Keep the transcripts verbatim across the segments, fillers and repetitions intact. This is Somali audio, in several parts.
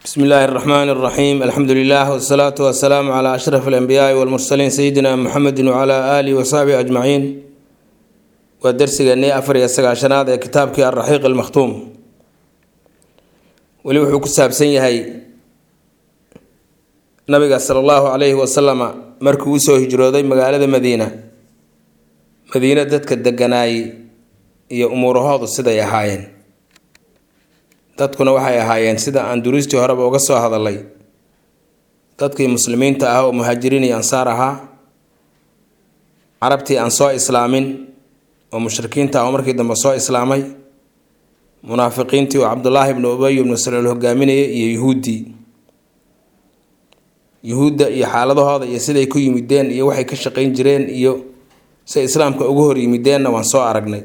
بسم الله الرحمن الرحيم الحمد لله والصلاة والسلام على أشرف الأنبياء والمرسلين سيدنا محمد وعلى آله وصحبه أجمعين ودرس جنيه أفر يسقاشناد كتابك الرحيق المختوم ولي وحو كساب سنيهي نبي صلى الله عليه وسلم مركو سو هجرودي مغالده مدينة مدينة ددك دغناي iyo umuurahoodu sida ay ahaayeen dadkuna waxay ahaayeen sida aan duristii horeba uga soo hadalay dadkii muslimiinta ah oo muhaajiriin iyo ansaar ahaa carabtii aan soo islaamin oo mushrikiinta ah markii dambe soo islaamay munaafiqiintii oo Abdullah ibn Ubay ibn Salul hogaaminayay iyo yahuudi yahuuda iyo xaaladahooda iyo sida ay ku yimideen iyo waxay ka shaqeyn jireen iyo sida islaamka ugu hor yimideenna waan soo aragnay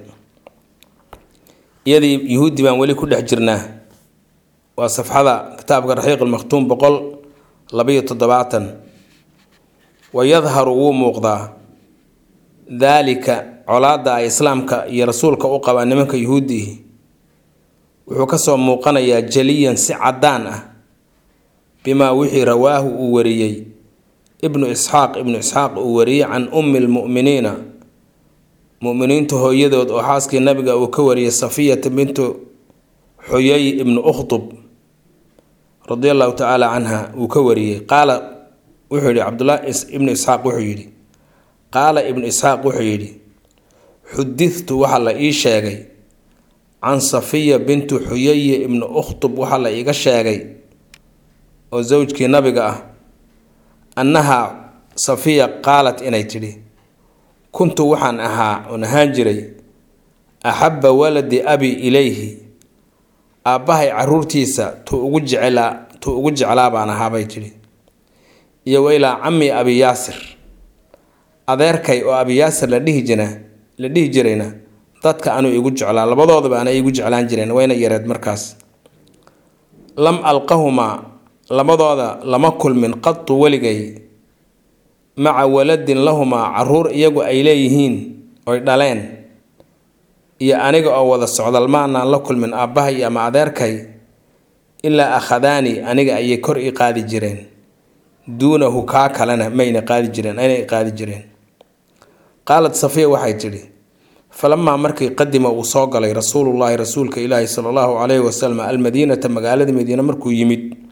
يدي يهودي بان ولي كل حجرناه وصفحة كتاب الرحيق المختوم بقول لبية تضبعتا ويظهر ومقضى ذلك علاد إسلامك يا رسولك أقوى أنمك يهودي وحكسوا موقنا يا جليا سعدانا بما وحي رواه أوريي ابن إسحاق ابن إسحاق أوري عن أم المؤمنين مؤمنين تهيدود وحاسك النبي وكوري صفية بنت حيي ابن أخطب رضي الله تعالى عنها وكوري قال وحيري عبد الله ابن إسحاق وحيري قال ابن إسحاق وحيري حدثت وحلا إيشاغي عن صفية بنت حيي ابن أخطب وحلا إيشاغي وزوجك النبي أنها صفية قالت إني تري كنت وحن أها ونهاجري أحب ولد أبي إليه أباهي عرورتيسا توجع على توجع على بنا هابيتري يا ويلا عمي أبي ياسر أذكركي وأبي ياسر لديه جنا لديه جرينا ضدك أنا يوجع على لبضاض بأنا يوجع على جرينا وين يرد مركز لم ألقهما لبضاض لم أكل من قط ولجي مع ولد لهما عرور يجو إليهين أو دلين يا أنيق أو وذا السعود المعنى لكل من أباه يا مع ذركي إلا أخذاني أنيق أي كر إقادي جرين دونه كاك لنا مين إقادي جرين أين إقادي جرين قالت صفية وحي جري فلما مركي قدم وصاق لي رسول الله رسولك إلهي صلى الله عليه وسلم المدينة مقالة مدينة مركو يمد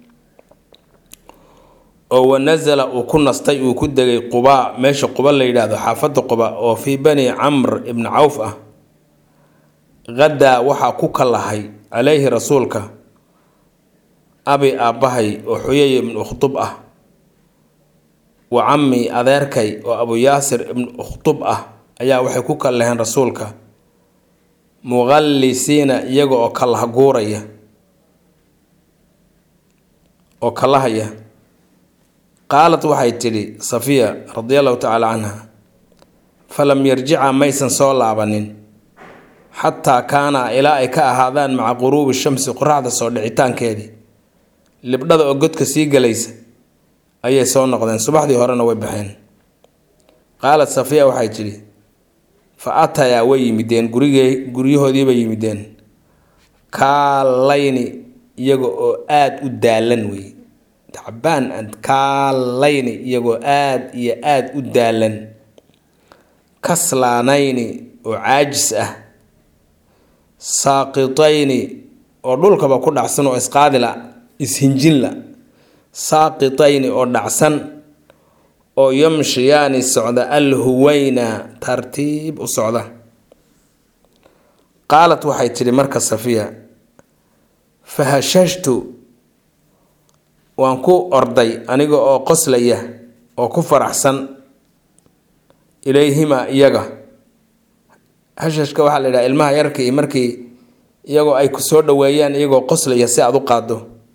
oo nazala oo ku nastay oo ku dagay Quba meesha Quba la yiraahdo xaafada Quba oo fi bani Amr ibn Auf ah gada waxa ku kalahay alayhi rasuulka abi abahay oo Xuyay ibn Ukhtub ah wa ammi adeerkay oo Abu Yasir ibn Ukhtub ah ayaa waxay ku kalaheen rasuulka mughallisiina iyaga oo kala guuraya oo kalahaya قالت وحي تلي صفية رضي الله تعالى عنها فلم يرجع ميسن صولابنين حتى كان إلائك هذان مع غروب الشمس قرعة صولعتان كيدي اللي بدأ أقودك سيقى ليس أي صول نقضين صباح دي هرانا ويبحين قالت صفية وحي تلي فأتى يا وي مدين قريه دي بي مدين كالليني يقو آد أدالن وي تعبان أنت كالليني يجو آد يا آد أدالن كسلانيني وعاجسة ساقطيني ودولك بكون عسن وإسقاط لا إسهنجين لا ساقطيني ودعسن ويمشيان السعودة الهوينة ترتيب السعودة قالت وحي تري مركز صفية فهششت وانكو أرضي أنيقو أو قسلية أو كفر أحسن إليهما إياغا هشاشك وحال إلى إلمها يركي مركي إياغو أي كسور دويان إياغو قسلية سيادو قادو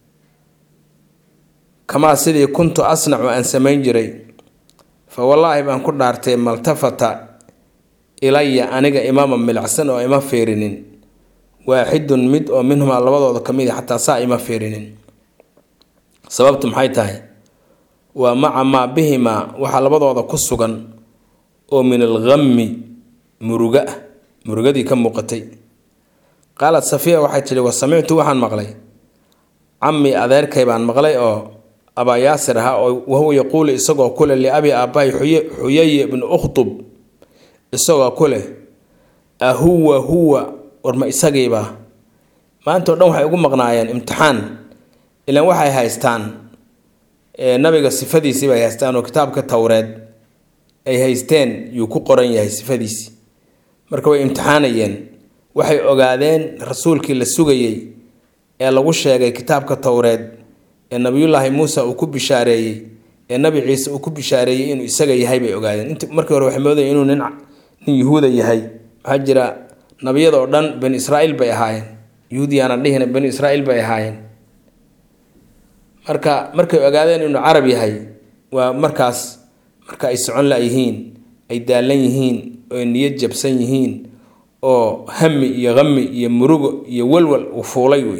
كما سيدي كنت أصنع أن سمين جري فوالله بأن كنا أرتين ملتفت إلي أنيقا إماما ملعسن وإمام فيرنين واحد مد ومنهما اللبضو كميدي حتى سا إمام فيرنين sababtu maxay tahay waa maca ma bihima waxa labadooda ku sugan oo min al-ghammi muruga murugadii ka muuqatay qalat safiya waxay tiri wa sami'tu waxaan maqlay cammi adeerkay baan maqlay oo abaa yaasir ahaa oo wahuwa yaquulu isagoo kule liabi aabbahay xuyay ibnu ukhtub isagoo kule ahuwa huwa warma isagiiba maanta oo dhan waxay ugu maqnaayeen imtixaan ilaan waxay haystaan ee nabiga sifadiisii bay haystaan oo kitaabka tawreed ay haysteen yuu ku qoran yahay sifadiisii marka way imtixaanayeen waxay ogaadeen rasuulkii la sugayay ee lagu sheegay kitaabka tawreed ee nabiyullaahi muusa uu ku bishaareeyey ee nabi ciise uu ku bishaareeyey inuu isaga yahay bay ogaadeen inta markii hore waxay moodayeen inuu nin nin yuhuuda yahay waxaa jira nabiyada oo dhan bani israa'iil bay ahaayeen yuhuudiyaana dhihina bani israa'iil bay ahaayeen marka markay ogaadeen inuu carab yahay waa markaas marka ay socon la yihiin ay daalan yihiin oo niyad jabsan yihiin oo hami iyo qami iyo murugo iyo walwal u fuulay wey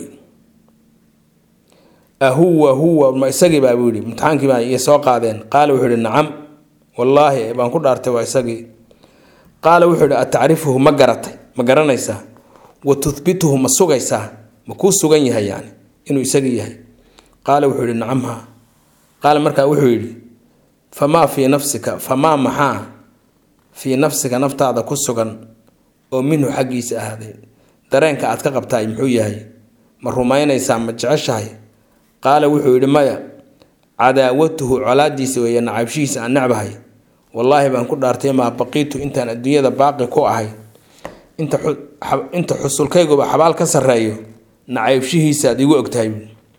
ahuwa huwa ma isagii baa buu yidhi imtixaankii baa iyo soo qaadeen qaala wuxuu yidhi nacam wallaahi baan ku dhaartay waa isagii qaala wuxuu yidhi atacrifuhu ma garatay ma garanaysaa wa tuhbituhu ma sugaysaa ma kuu sugan yahay yani inuu isagii yahay qaala wuxuu yidhi nacam haa qaala markaa wuxuu yidhi famaa fii nafsika famaa maxaa fii nafsika naftaada ku sugan oo minhu xaggiisa ahaaday dareenka aad ka qabtaay muxuu yahay ma rumaynaysaa ma jeceshahay qaala wuxuu yidhi maya cadaawatuhu colaadiisa weeye nacaybshihiisa aan necbahay wallaahi baan ku dhaartay maa baqiitu intaan adduunyada baaqi ku ahay inta inta xusulkayguba xabaal ka sarreeyo nacaybshihiisa aad igu ogtahay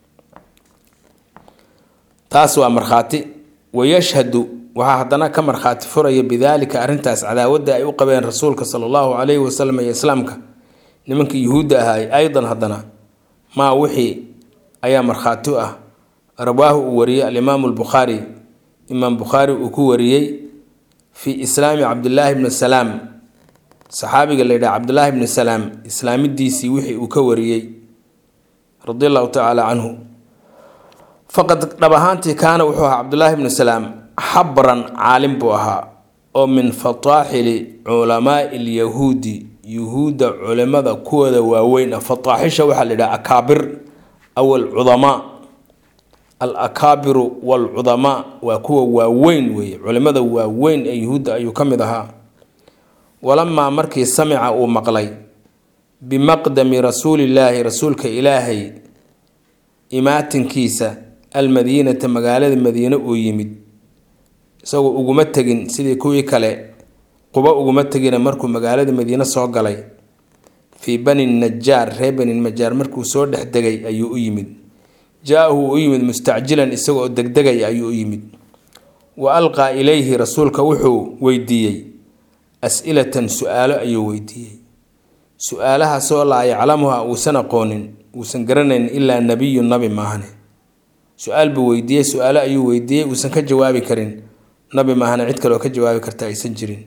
taas waa markhaati wayashhadu waxaa haddana ka markhaati furaya bidaalika arrintaas cadaawadda ay u qabeen rasuulka sala allahu calayhi wasalam iyo islaamka nimankii yuhuudda ahaay aydan haddana maa wixii ayaa markhaati u ah rawaahu uu wariyey alimaamu albukhaari imaam bukhaari uu ku wariyey fii islaami cabdillaahi bni salaam saxaabiga la yidhaha cabdullaahi bni salaam islaamidiisii wixii uu ka wariyey radi allahu tacaala canhu faqad dhab ahaantii kaana wuxuu ahaa cabdullaahi bni salaam xabran caalim buu ahaa oo min fataaxili culamaai lyahuudi yuhuudda culimada kuwooda waaweyn ah fataaxisha waxaa la yidhaha akaabir aw alcudamaa al akaabiru waalcudamaa waa kuwa waaweyn weeye culimada waaweyn ee yuhuudda ayuu ka mid ahaa walamaa markii samica uu maqlay bimaqdami rasuulillaahi rasuulka ilaahay imaatinkiisa almadiinata magaalada madiine uu yimid isagoo uguma tegin sidii kuwii kale quba uguma tegina markuu magaalada madiine soo galay fii bani najaar reer bani najaar markuu soo dhex degay ayuu u yimid jaa-ahu u yimid mustacjilan isagoo degdegaya ayuu u yimid wa alqaa ilayhi rasuulka wuxuu weydiiyey as-ilatan su-aalo ayuu weydiiyey su-aalahaasoo laa yaclamuha uusan aqoonin uusan garanayn ilaa nebiyu nabi maahane su-aal buu weydiiyey su-aalo ayuu weydiiyey uusan ka jawaabi karin nabi maahane cid kaleoo ka jawaabi karta aysan jirin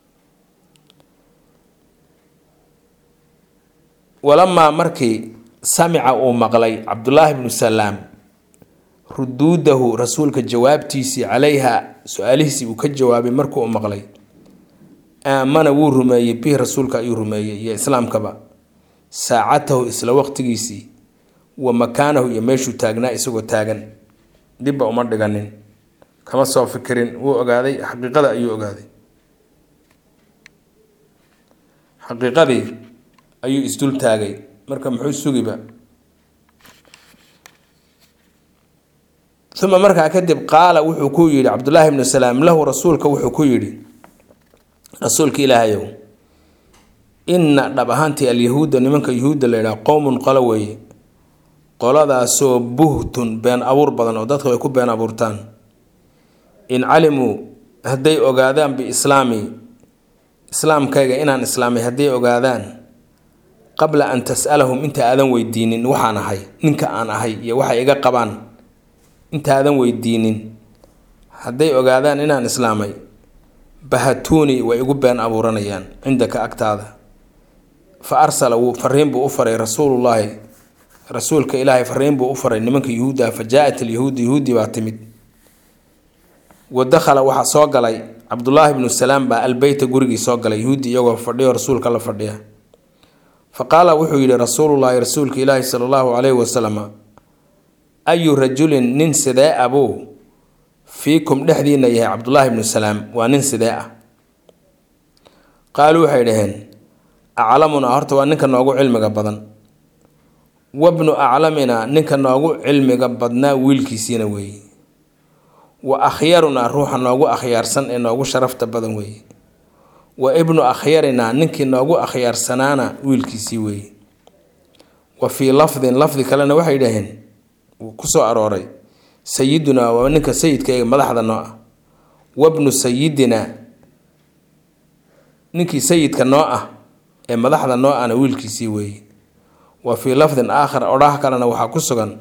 walamaa markii samica uu maqlay cabdullaahi bnu salaam ruduudahu rasuulka jawaabtiisii calayha su-aalihiisii uu ka jawaabay markuu maqlay aamana wuu rumeeyey bihi rasuulka ayuu rumeeyey iyo islaamkaba saacatahu isla waqtigiisii wa makaanahu iyo meeshuu taagnaa isagoo taagan dibba uma dhiganin kama soo fikirin wuu ogaaday xaqiiqada ayuu ogaaday xaqiiqadii ayuu isdul taagay marka muxuu sugiba uma markaa kadib qaala wuxuu ku yidhi cabdullaahi bnu salaam lahu rasuulka wuxuu ku yidhi rasuulka ilaahayow inna dhab ahaantii alyahuuda nimanka yuhuudda la yidhaha qowmun qolo weeye qoladaasoo buhtun been abuur badan oo dadka ay ku been abuurtaan in calimuu hadday ogaadaan biislaami islaamkayga inaan islaamay hadday ogaadaan qabla an tas'alahum inta aadan weydiinin waxaan ahay ninka aan ahay iyo waxay iga qabaan intaadan weydiinin hadday ogaadaan inaan islaamay bahatuuni way igu been abuuranayaan cindaka agtaada fa arsala wuu fariin buu u faray rasuulullaahi rasuulka ilaahay fariin buu u faray nimanka yuhuudda fa jaa-at alyahuudu yahuudi baa timid wa dakhala waxaa soo galay cabdullaahi bnu salaam baa albeyta gurigii soo galay yahuudi iyagoo fadhiyo rasuulka la fadhiya fa qaala wuxuu yidhi rasuulullaahi rasuulka ilaahi sala allahu calayhi wasalam ayu rajulin nin sidee abuu fiikum dhexdiina yahay cabdullaahi ibnu salaam waa nin sidee ah qaaluu waxay dhaheen aclamunaa horta waa ninka noogu cilmiga badan wabnu aclaminaa ninka noogu cilmiga badnaa wiilkiisiina weeye wa akhyarunaa ruuxa noogu akhyaarsan ee noogu sharafta badan weeye wa ibnu akhyarinaa ninkii noogu akhyaarsanaana wiilkiisii weeye wa fii lafdin lafdi kalena waxay dhaheen wuu ku soo arooray sayidunaa waa ninka sayidkayga madaxda noo ah wabnu sayidinaa ninkii sayidka noo ah ee madaxda noo ahna wiilkiisii weeye wa fii lafdin aakhar odhaah kalena waxaa ku sugan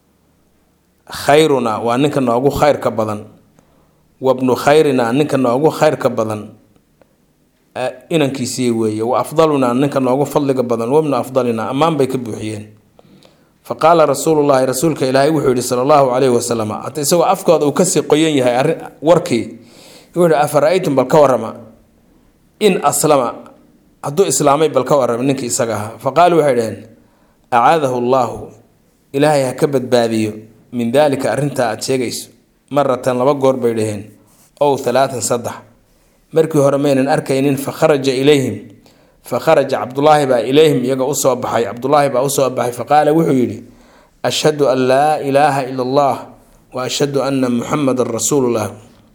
khayrunaa waa ninka noogu khayrka badan wabnu khayrinaa ninka noogu khayrka badan inankiisii weeye wa afdalunaa ninka noogu fadliga badan wabnu afdalinaa ammaan bay ka buuxiyeen fa qaala rasuulullaahi rasuulka ilaahay wuxuu yihi sala allahu calayhi wasalam hata isagoo afkooda uu kasii qoyan yahay arrin warkii wuxuu yihi afara-aytum bal ka warrama in aslama hadduu islaamay bal ka warrama ninkii isaga ahaa fa qaaluu waxay dhaheen acaadahu allaahu ilaahay ha ka badbaadiyo min daalika arrintaa aada sheegayso maratan laba goor bay dhaheen ow halaatan saddex markii hore maynan arkaynin fa kharaja ilayhim fa kharaja cabdullaahi baa ilayhim iyaga usoo baxay cabdullaahi baa usoo baxay fa qaala wuxuu yidhi ashhadu an laa ilaaha ila allah wa ashhadu anna muxamadan rasuulullah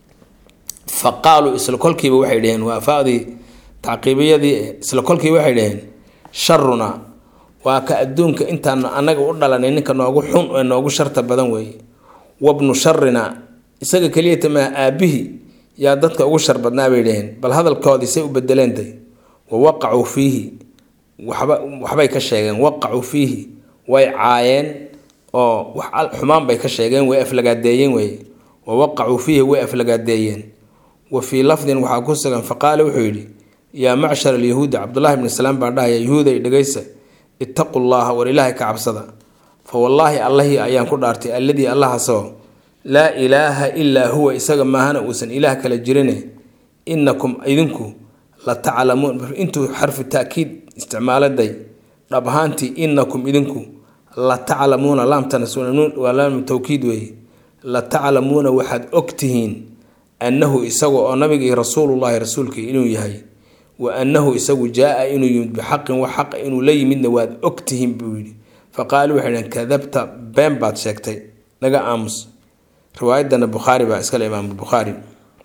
fa qaaluu isla kolkiiba waxay dhaheen waa afaadii tacqiibiyadii isla kolkiiba waxay dhaheen sharunaa waa ka adduunka intaanu annaga u dhalanay ninka noogu xun ee noogu sharta badan weeye wabnu sharina isaga keliyata maa aabbihi yaa dadka ugu shar badnaa bay dhaheen bal hadalkoodii say u bedeleentay wa waqacuu fiihi waxba waxbay ka sheegeen waqacuu fiihi way caayeen oo wax xumaan bay ka sheegeen way aflagaadeeyeen weye wa waqacuu fiihi way aflagaadeeyeen wa fii lafdin waxaa ku sugan faqaala wuxuu yidhi yaa macshar alyahuudi cabdullaahi ibni salaam baa dhahaya yahuuday dhegaysa ittaqu llaha war ilaahay ka cabsada fa wallaahi allahii ayaan ku dhaartay alladii allahasoo laa ilaaha ilaa huwa isaga maahana uusan ilaah kala jirine inakum idinku la taclamuun intuu xarfu taakiid isticmaaladay dhab ahaantii inakum idinku la taclamuuna laamtana waa laam tawkiid weeye la taclamuuna waxaad ogtihiin annahu isaga oo nabigii rasuulullaahi rasuulkii inuu yahay wa annahu isagu jaa-a inuu yimid bixaqin wax xaqa inuu la yimidna waad ogtihiin buu yidhi fa qaaluu waxay dhaheen kadabta been baad sheegtay naga aamus riwaayadana bukhaari baa iskale imaamulbukhaari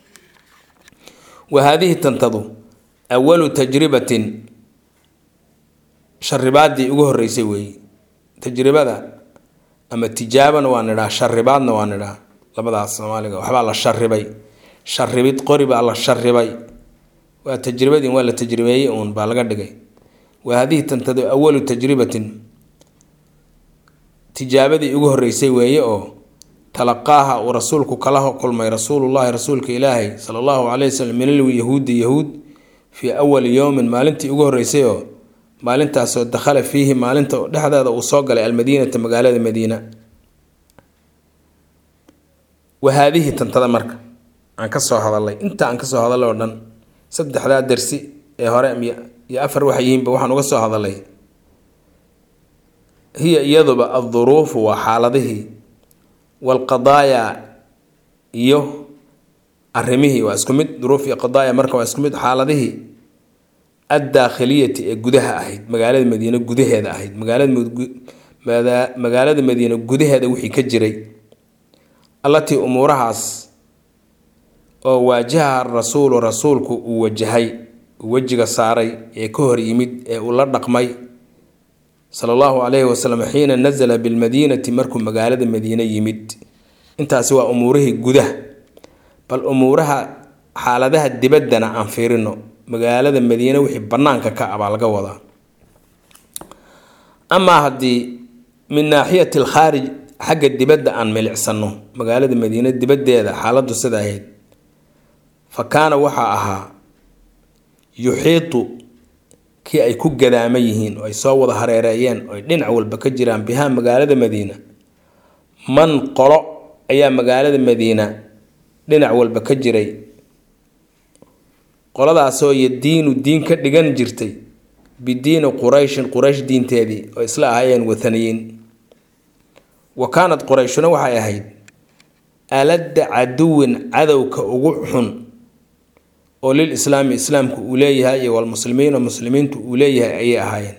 wa haadihi tantadu awalu tajribatin sharibaadii ugu horreysay weeye tajribada ama tijaabana waa nidhaa sharibaadna waa nidhaa labadaas soomaaliga waxbaa la sharibay sharibid qori baa la sharibay waa tajribadii waa la tajribeeyey uun baa laga dhigay wa haadihi tantadu awalu tajribatin tijaabadii ugu horreysay weeye oo talaqaaha uu rasuulku kala kulmay rasuulullaahi rasuulka ilaahay sala allahu calayhi wasalam min alyahuudi yahuud fii awali yowmin maalintii ugu horreysay oo maalintaasoo dakhala fiihi maalinta dhexdeeda uu soo galay almadiinata magaalada madiina wa haadihi tantada marka aan ka soo hadalay inta aan ka soo hadalay oo dhan saddexdaa dersi ee hore iyo afar waxay yihiinba waxaan uga soo hadalay hiya iyaduba adduruufu waa xaaladihii walqadaaya iyo arrimihii waa isku mid duruuf iyo qadaaya marka waa isku mid xaaladihii addaakhiliyati ee gudaha ahayd magaalada madiine gudaheeda ahayd magaalada magaalada madiine gudaheeda wixii ka jiray allatii umuurahaas oo waajaha rasuulu rasuulku uu wajahay uu wejiga saaray ee ka hor yimid ee uu la dhaqmay sala allahu calayhi wasalam xiina nazala bilmadiinati markuu magaalada madiine yimid intaasi waa umuurihii gudaha bal umuuraha xaaladaha dibaddana aan fiirino magaalada madiine wixii bannaanka ka ah baa laga wadaa amaa haddii min naaxiyati alkhaarij xagga dibadda aan milicsano magaalada madiine dibaddeeda xaaladdu sida ahayd fa kaana waxaa ahaa yuxiitu kii ay ku gadaama yihiin oo ay soo wada hareereeyeen oo ay dhinac walba ka jiraan bihaa magaalada madiina man qolo ayaa magaalada madiina dhinac walba ka jiray qoladaasoo yadiinu diin ka dhigan jirtay bidiini qurayshin quraysh diinteedii oo isla ahaayeen wathaniyiin وكانت قريشنا وحي أهيد ألد عدو عدو كأغحن وللإسلام إسلام كأوليها والمسلمين والمسلمين كأوليها أي أهين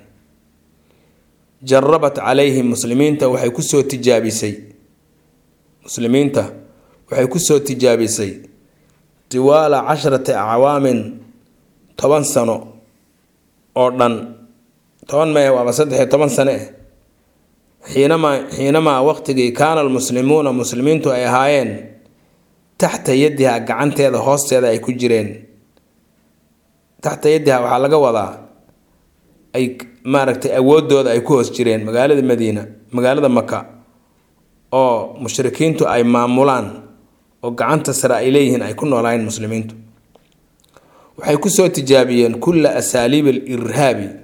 جربت عليهم مسلمين وحي كسو تجابسي مسلمين وحي كسو تجابسي طوال عشرة أعوام طبعا سنة أردن طبعا ما هو بصدح طبعا سنة حينما حينما وقت كان المسلمون مسلمين تو أيهاين تحت يدها قعنت هذا هوست هذا أي كجرين تحت يدها وحلقة وضع أي ماركت أود هذا أي كوس جرين مقالة المدينة مقالة مكة أو مشركين تو أي معمولان أو قعنت إسرائيليين أي كنا ولاين مسلمين تو وحيكسوا تجابيا كل أساليب الإرهاب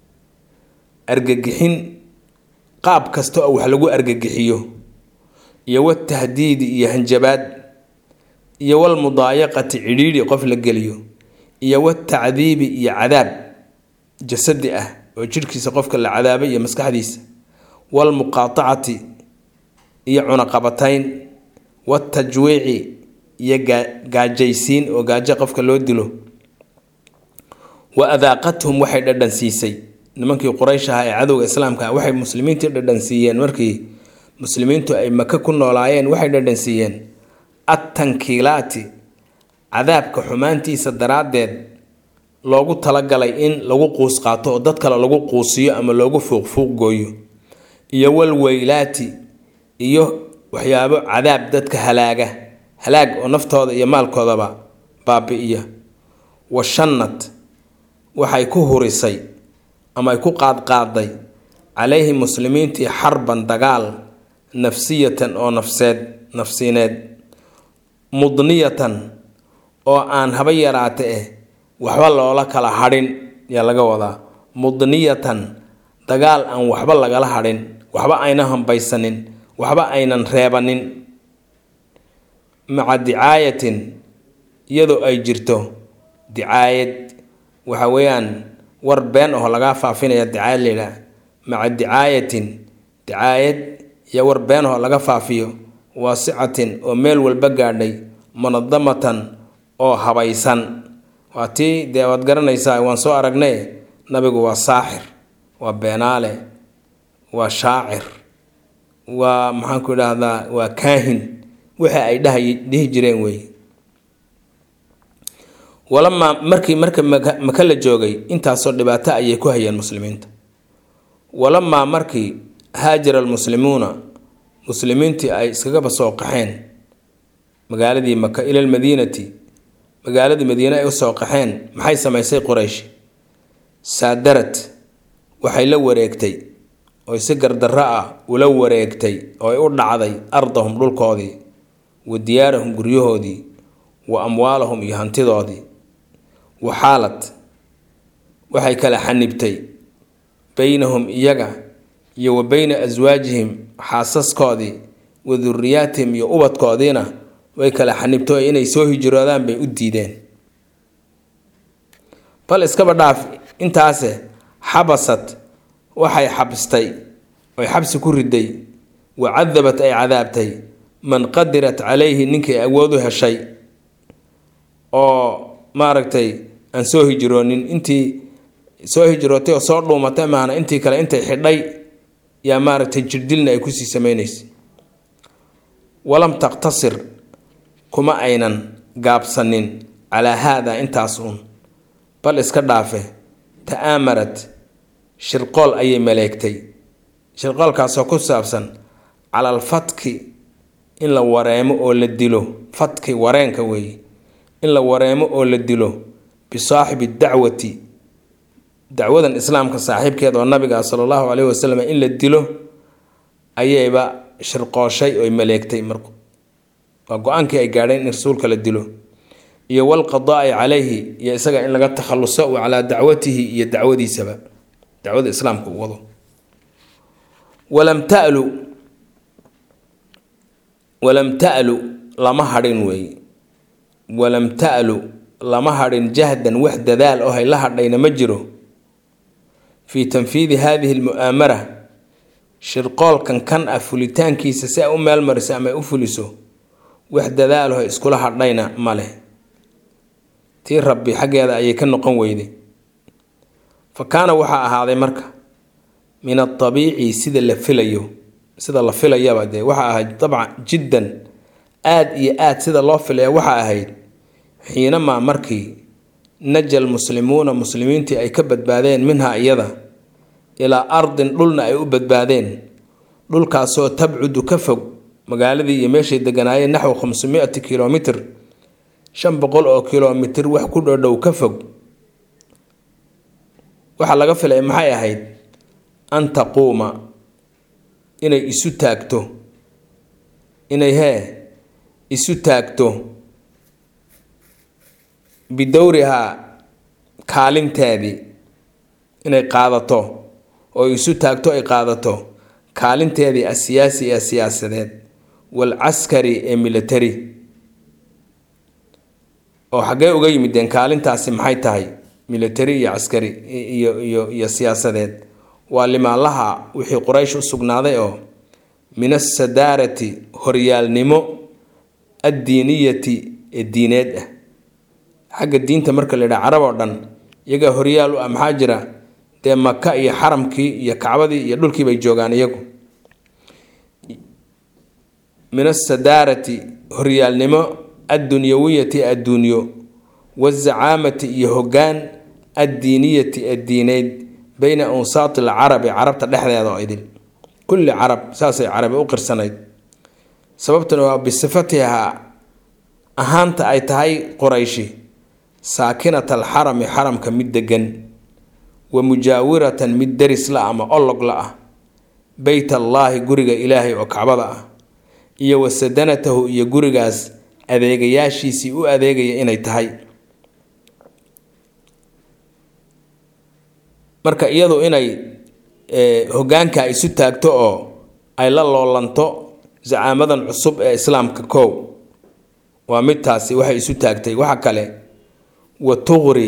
أرجحين قاب كستو أو حلقو أرجحيو يو التهديد يهنجباد يو المضايقة عريري قفل الجليو يو التعذيب يعذاب جسد أه وجركي سقفك العذاب يمسك حديث والمقاطعة يعنقبتين والتجويع يجاجيسين وجاجا قفك اللودلو وأذاقتهم وحي ددن سيسي نمانكي قريشها أي عدو إسلام كان وحي مسلمين تدن سيين مركي مسلمين تو أي مكة كنا ولايين وحي ددن سيين التنكيلات عذابك حمانتي صدرات دين لوغو تلقلي إن لوغو قوس قاطو دادك لوغو قوسيو أما لوغو فوق فوق جويو إيو الويلات إيو وحيابو عذاب دادك هلاقة هلاق ونفتو يمال كوضبا بابي إيه والشنت waxay ku hurisay ama ay ku qaad qaaday عليه مسلمين تي حربا دغال نفسية أو نفسيد نفسينيد مضنية أو أن هبيراته وحبا لولا كلا حرين يا لغا ودا مضنية دغال أن وحبا لغا حرين وحبا أينهم بيسنين وحبا أينن ريبانين مع دعاية يدو أي جرتو دعاية وحويان وربين أو لغا فافين يا دعاية ليلا مع دعاية دعاية يا وربين أو لغا فافيو واسعة وميل والبقاردي منظمة أو هبايسان واتي ديوات قرنيسا وانسو أرقني نبيقو وصاحر وبينالي وشاعر ومحانكو هذا وكاهن وحي أي ده جرين وي ولما مركي مركي مكلا جوغي انتا صور دباتا ايه كوهي المسلمين ولما مركي هاجر المسلمون مسلمين تي اي سكاقب سوقحين مقالة دي مكة الى المدينة مقالة دي مدينة اي سوقحين محاي سمايسي قريش سادرت وحي لو وريكتي ويسقر دراء ولو وريكتي ويقول عضي ارضهم للقاضي وديارهم قريوهودي واموالهم يهانتدودي وحالت وحي كلا حنبتي بينهم إيجا يو بين أزواجهم حاسس قاضي وذرياتهم يؤبط قاضينا ويكلا حنبتو إنا يسوهي جرادان بي أديدين بل اسكبر داف انت عسي حبست وحي حبستي ويحبس كردي وعذبت أي عذابتي من قدرت عليه ننك أودها الشيء أو maaragtay aan soo hijroonin intii soo hijrootay oo soo dhuumatay maana intii kale intay xidhay yaa maaragtay jirdilna ay ku sii sameeynaysa walam taqtasir kuma aynan gaabsanin ala hada intaas un bal iska dhaafe taamarat shirqool ayay maleegtay shirqoolkaas oo ku saabsan ala alfatki in la wareemo oo la dilo fatki wareenka weey إن لا وريمو أو لدلو بصاحب الدعوة دعوة الإسلام كصاحب كذا والنبي صلى الله عليه وسلم إن لدلو أيه بقى شرقا شيء أو ملائكتي مرق وقعنك أي قاعدين رسولك لدلو يوال قضاء عليه يسقى إن لقد تخلصوا على دعوته يدعوة دي سبب دعوة الإسلام كوضو ولم تألوا ولم تألوا لما هرين وي ولم تألوا لمهر جهدا وحدة ذال أو هي لهر دين مجره في تنفيذ هذه المؤامرة shirqoolkan kan ah fulitaankiisa si ay u meel mariso ama ay u fuliso wax dadaalaho iskula hadhayna ma leh tii rabbi xaggeeda ayay ka noqon weyday fa kaana waxaa ahaaday marka min adabiici sida la filayo sida la filayaba dee waxaa ahayd dabcan jiddan aad iyo aad sida loo filaya waxaa ahayd xiinamaa markii naja almuslimuuna muslimiintii ay ka badbaadeen minhaa iyada ilaa ardin dhulna ay u badbaadeen dhulkaasoo tabcudu ka fog magaaladii iyo meeshay deganaayeen naxw khamsamiati kilomitr shan boqol oo kilomitr wax ku dhodhow ka fog waxaa laga filay maxay ahayd an taquuma inay isu taagto inay hee isu taagto bidowrihaa kaalinteedii inay qaadato oo isu taagto ay qaadato kaalinteedii asiyaasi ee siyaasadeed wal caskari ee military oo xaggee uga yimideen kaalintaasi maxay tahay military iyo caskari iyo iyo iyo siyaasadeed waa limaalaha wixii quraysh u sugnaaday oo min asadaarati horyaalnimo addiiniyati ee diineed ah xagga diinta marka la yidhaha carab oo dhan iyagaa horyaal u ah maxaa jira dee maka iyo xaramkii iyo kacbadii iyo dhulkii bay joogaan iyagu min asadaarati horyaalnimo addunyawiyati adduunyo wazacaamati iyo hoggaan addiiniyati addiineyd bayna unsaati alcarabi carabta dhexdeeda oo idil kulli carab saasay carabi u qirsanayd sababtuna waa bisifatiha ahaanta ay tahay qurayshi saakinat alxarami xaramka mid degan wa mujaawiratan mid deris la ama olog la ah beyt allaahi guriga ilaahay oo kacbada ah iyo wasadanatahu iyo gurigaas adeegayaashiisii u adeegaya inay tahay marka iyadu inay hoggaanka isu taagto oo ay la loolanto zacaamadan cusub ee islaamka kow waa mid taasi waxay isu taagtay waxa kale wa tuqri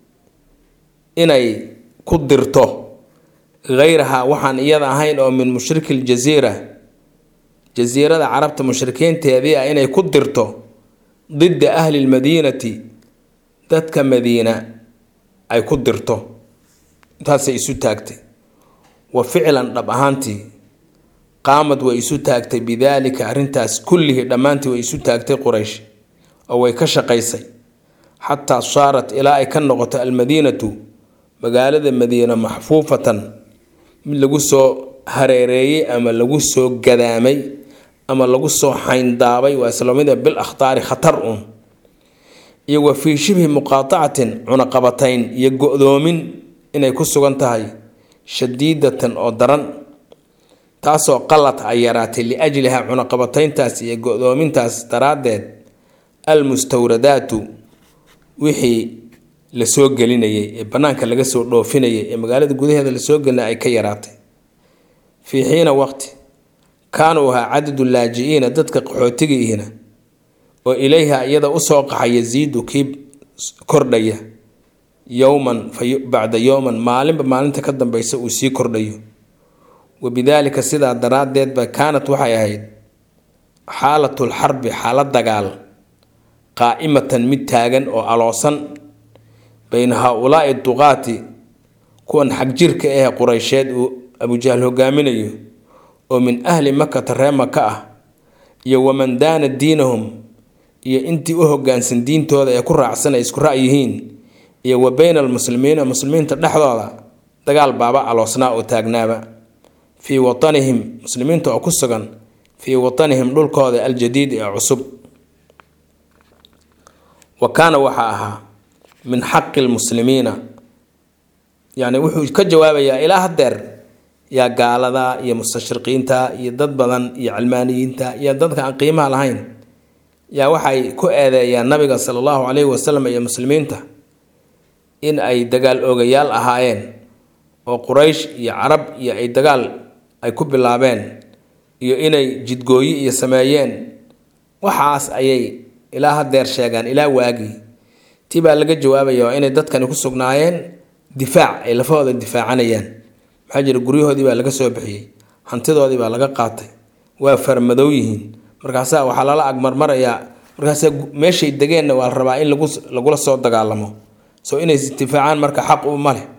inay ku dirto hayraha waxaan iyada ahayn oo min mushriki ljaziira jasiirada carabta mushrikiinteedii ah inay ku dirto didda ahli lmadiinati dadka madiina ay ku dirto intaasay isu taagtay wa ficlan dhab ahaantii qaamad way isu taagtay bidaalika arrintaas kullihii dhammaantii way isu taagtay quraysh oo way ka shaqaysay xataa saarat ilaa ay ka noqoto almadiinatu magaalada madiina maxfuufatan mid lagu soo hareereeyey ama lagu soo gadaamay ama lagu soo xayndaabay waa islamida bil akhtaari khatar uun iyo wa fii shibhi muqaatacatin cunaqabatayn iyo go-doomin inay ku sugan tahay shadiidatan oo daran taasoo qalad ay yaraatay liajliha cunaqabatayntaas iyo go-doomintaas daraaddeed almustawradaatu wixii la soo gelinayay ee bannaanka laga soo dhoofinayay ee magaalada gudaheeda lasoo gelinay ay ka yaraatay fii xiina waqti kaanuu ahaa cadadu laaji-iina dadka qaxootigiihina oo ilayha iyada usoo qaxa yasiidu kii kordhaya yowman bacda yowman maalinba maalinta ka dambeysa uu sii kordhayo wabidaalika sidaa daraaddeedba kaanat waxay ahayd xaalatulxarbi xaalad dagaal qaa'imatan mid taagan oo aloosan bayna haa-ulaa'i duqaati kuwan xagjirka ah quraysheed uu abujahl hogaaminayo oo min ahli makata ree maka ah iyo waman daana diinahum iyo intii u hogaansan diintooda ee ku raacsan ay isku ra'yihiin iyo wa bayna almuslimiina muslimiinta dhexdooda dagaal baaba aloosnaa oo taagnaaba fii watanihim muslimiinta oo ku sugan fii watanihim dhulkooda aljadiid ee cusub wa kaana waxaa ahaa min xaqi lmuslimiina yani wuxuu ka jawaabayaa ilaa hadeer yaa gaalada iyo mustashriqiinta iyo dad badan iyo cilmaaniyiinta iyo dadka aan qiimaha lahayn yaa waxay ku eedeeyaan nabiga sala allahu calayhi wasalam iyo muslimiinta in ay dagaal oogayaal ahaayeen oo quraysh iyo carab iyo ay dagaal ay ku bilaabeen iyo inay jidgooyi iyo sameeyeen waxaas ayay ilaa hadeer sheegaan ilaa waagii tii baa laga jawaabaya waa inay dadkani ku sugnaayeen difaac ay lafahooda difaacanayaan maxaa jira guryahoodii baa laga soo bixiyey hantidoodii baa laga qaatay waa farmadow yihiin markaasaa waxaa lala agmarmarayaa markaasaa meeshay degeenna waa la rabaa in lagu lagula soo dagaalamo soo inay isdifaacaan marka xaq u ma leh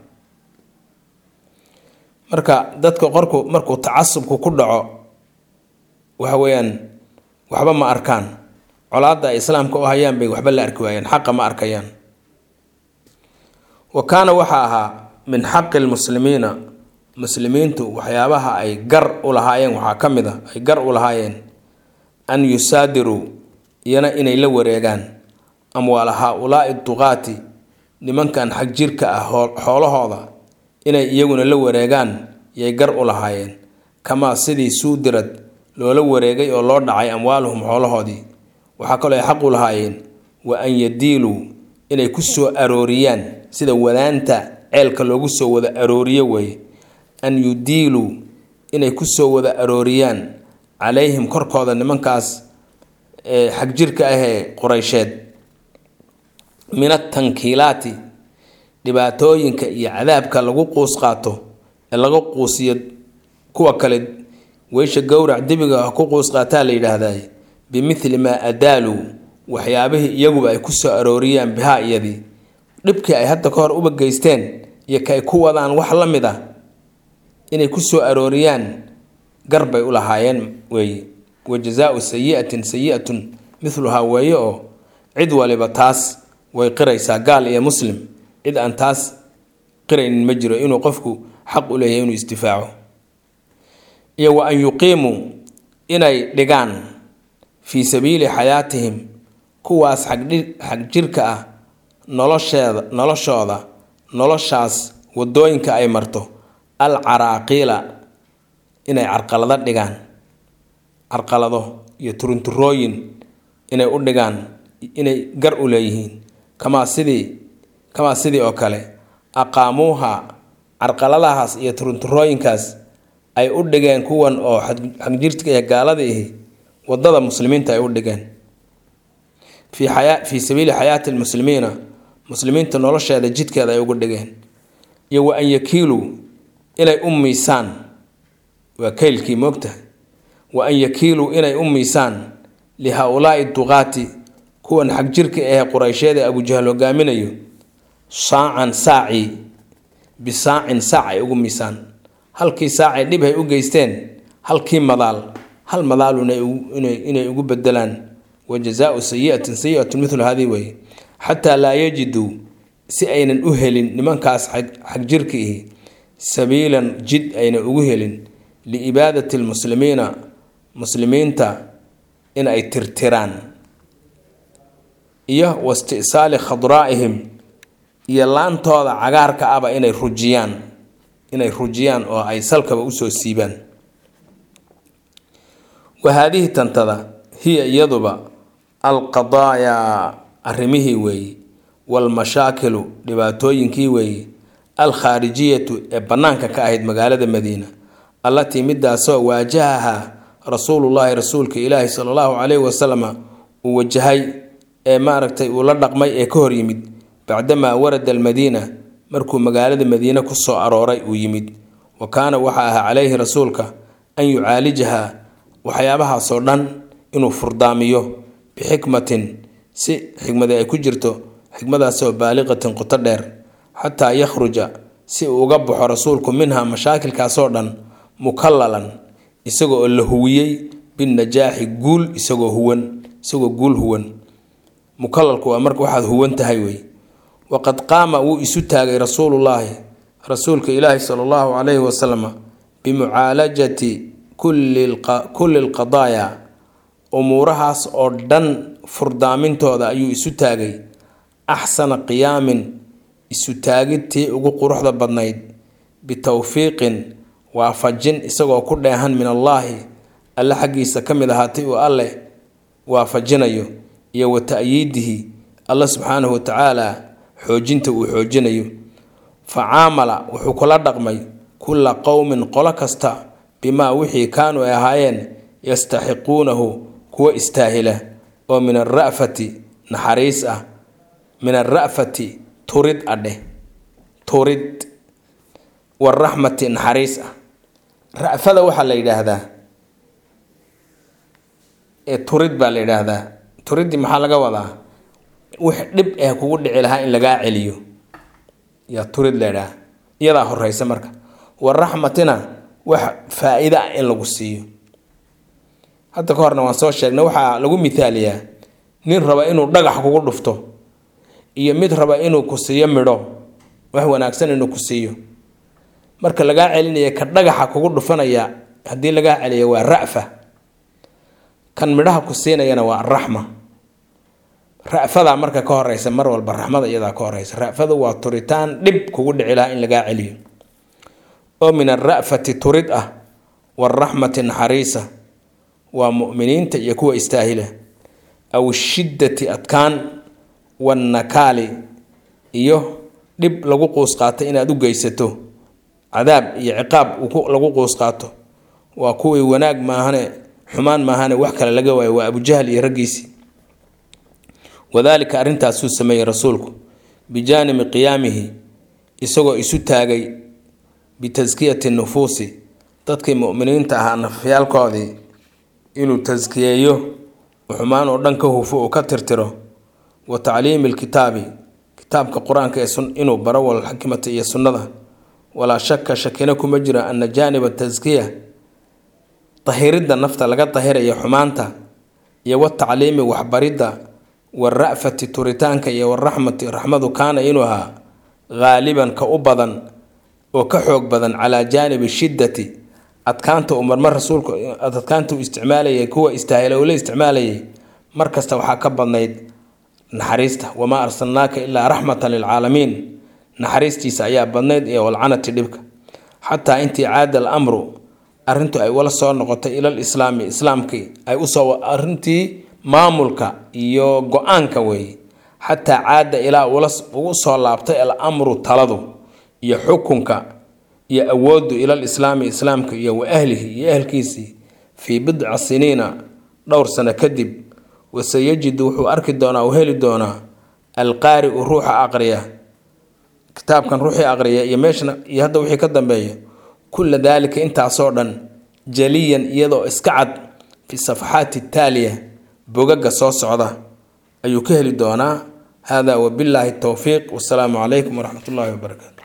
marka dadka qorku markuu tacasubku ku dhaco waxa weeyaan waxba ma arkaan colaada islaamka oo hayaan bay waxba la arki waayaan xaq ma arkayaan wa kaana waxa ahaa min xaqi almuslimiina muslimiintu waxyaabaha ay gar u lahaayeen waxaa ka mid ah ay gar u lahaayeen an yusaadiru iyana inay la wareegaan amwaala haa-ulaa'i duqaati nimankan xag jirka ah xoolahooda inay iyaguna la wareegaan yay gar u lahaayeen kamaa sidii suudirad loola wareegay oo loo dhacay amwaaluhum xoolahoodii waxaa kaloo ay xaq u lahaayeen wa an yadiiluu inay ku soo arooriyaan sida wadaanta ceelka loogu soo wada arooriyo weeye an yudiiluu inay ku soo wada arooriyaan calayhim korkooda nimankaas ee xag jirka ah ee quraysheed min atankiilaati dhibaatooyinka iyo cadaabka lagu quus qaato ee laga quusiyo kuwa kale weysha gowrac dibiga ku quus qaataa la yidhaahdaa bimithli maa adaaluu waxyaabihii iyaguba ay ku soo arooriyaan bihaa iyadii dhibkii ay hadda ka hor uba geysteen iyo ka ay ku wadaan wax la mid ah inay ku soo arooriyaan garbay u lahaayeen weeye wajazaau sayi'atin sayi'atun mithluhaa weeye oo cid waliba taas way qiraysaa gaal iyo muslim cid aan taas qiraynin ma jiro inuu qofku xaq u leeyahay inuu isdifaaco iyo wa an yuqiimuu inay dhigaan fii sabiili xayaatihim kuwaas xag jirka ah nolosheeda noloshooda noloshaas wadooyinka ay marto al caraaqiila inay carqalado dhigaan carqalado iyo turunturooyin inay u dhigaan inay gar u leeyihiin kamaa sidii kamaa sidii oo kale aqaamuuha carqaladahaas iyo turunturooyinkaas ay u dhigeen kuwan oo xagjirka iyo gaalada ihi wadada muslimiinta ay u dhigeen fi xayaa fi sabiili xayaati almuslimiina muslimiinta nolosheeda jidkeeda ay ugu dhigeen iyo wa an yakiiluu inay u miisaan waa kaylkii moogtahay wa an yakiiluu inay u miisaan lihaa-ulaa'i duqaati kuwan xag jirka ee quraysheed ee abujahal hogaaminayo saacan saaci bisaacin saac ay ugu miisaan halkii saacay dhib ay u geysteen halkii madaal hal madaaluna inay ugu bedelaan wajazaau sayi'atin sayi'atun mithlu hadii way xataa laa yajiduu si aynan u helin nimankaas xag jirka ihi sabiilan jid ayna ugu helin liibaadati lmuslimiina muslimiinta in ay tirtiraan iyo wasti'saali khadraa'ihim iyo laantooda cagaarka aba inay rujiyaan inay rujiyaan oo ay salkaba usoo siibaan wahaadihi tantada hiya iyaduba alqadaayaa arrimihii weeye walmashaakilu dhibaatooyinkii weeye alkhaarijiyatu ee bannaanka ka ahayd magaalada madiina allatii midaasoo waajahaha rasuulullaahi rasuulka ilaahi sala allahu calayhi wasalama uu wajahay ee maaragtay uu la dhaqmay ee ka hor yimid bacdamaa warada almadiina markuu magaalada madiina ku soo arooray uu yimid wa kaana waxaa ahaa calayhi rasuulka an yucaalijaha waxyaabahaasoo dhan inuu furdaamiyo bixikmatin si xikmadi ay ku jirto xikmadaasoo baaliqatin qoto dheer xataa yakhruja si uu uga baxo rasuulku minha mashaakilkaasoo dhan mukallalan isagoo oo la huwiyey binnajaaxi guul isagoo huwan isagoo guul huwan mukallalku waa marka waxaad huwan tahay wey waqad qaama wuu isu taagay rasuulullaahi rasuulka ilaahi sala allahu calayhi wasalam bimucaalajati kulli alqadaaya umuurahaas oo dhan furdaamintooda ayuu isu taagay axsana qiyaamin isu taagidtii ugu quruxda badnayd bitowfiiqin waafajin isagoo ku dheehan min allaahi alle xaggiisa ka mid ahaatay uu alleh waafajinayo iyo wa ta'yiidihi alla subxaanahu watacaala xoojinta uu xoojinayo fa caamala wuxuu kula dhaqmay kulla qowmin qolo kasta bimaa wixii kaanuu ay ahaayeen yastaxiquunahu kuwa istaahila oo min alra'fati naxariis ah min alra'fati turid adheh turid waraxmati naxariis ah ra'fada waxaa la yidhaahdaa ee turid baa la yidhaahdaa. turiddi maxaa laga wadaa? wix dhib ah kugu dhici lahaa in lagaa celiyo yaa turid la yidhaah, iyadaa horeysa marka. waraxmatina wax faa-iida ah in lagu siiyo. hadda ka horna waan soo sheegnay, waxaa lagu mithaaliyaa nin raba inuu dhagax kugu dhufto iyo mid raba inuu ku siiyo midho, wax wanaagsan inuu ku siiyo. marka lagaa celinaya ka dhagaxa kugu dhufanaya haddii lagaa celiyo waa ra'fa, kan midhaha ku siinayana waa raxma. ra'fadaa marka ka horeysa mar walba, raxmada iyadaa ka horeysa. ra'fadu waa turitaan dhib kugu dhici lahaa in lagaa celiyo, oo min ara'fati turid ah, waraxmati naxariisa waa mu'miniinta iyo kuwa istaahila, aw shiddati adkaan, wannakaali iyo dhib lagu quus qaatay inaad u geysato, cadaab iyo ciqaab lagu quus qaato. waa kuwii wanaag maahane xumaan maahane wax kale laga waayo, waa abujahl iyo raggiisii. wadaalika arrintaasuu sameeyey rasuulku bijaanibi qiyaamihi, isagoo isu taagay bitaskiyati nufuusi, dadkii mu'miniinta ahaa nafyaalkoodii inuu taskiyeeyo, xumaan oo dhan ka hufo oo ka tirtiro. wa tacliimi lkitaabi, kitaabka qur-aanka ee inuu baro, walxikmata iyo sunnada. walaa shaka shakina kuma jiro ana jaaniba taskiya, dahiridda nafta laga dahirayo xumaanta, iyo watacliimi waxbaridda, wara'fati turitaanka, iyo waraxmati raxmadu, kaana inuu ahaa haaliban ka u badan oo ka xoog badan calaa jaanibi shiddati, adkaanta uu marmar rasuulku adkaanta uu isticmaalayay kuwa istaahila uu la isticmaalayay markasta waxaa ka badnayd naxariista. wamaa arsalnaaka ilaa raxmatan lilcaalamiin, naxariistiisa ayaa badnayd ee walcanati dhibka. xataa intii caada al amru, arrintu ay wala soo noqotay ilal islaami, islaamkii ay usoo arrintii maamulka iyo go-aanka weeye. xataa caada ilaa ugu soo laabtay al amru, taladu iyo xukunka iyo awooddu ilal islaami, islaamka iyo wa ahlihi iyo ahlkiisii, fii bidca siniina, dhowr sano kadib. wasayajidu wuxuu arki doonaa uu heli doonaa alqaari-u, ruuxa aqriya kitaabkan, ruuxii aqriya iyo meeshana iyo hadda wixii ka dambeeya, kulla daalika intaasoo dhan, jaliyan iyadoo iska cad, fi safaxaati taaliya, bogaga soo socda ayuu ka heli doonaa. hada wabillaahi towfiiq, wasalaamu calaykum waraxmat ullaahi wabarakaatu.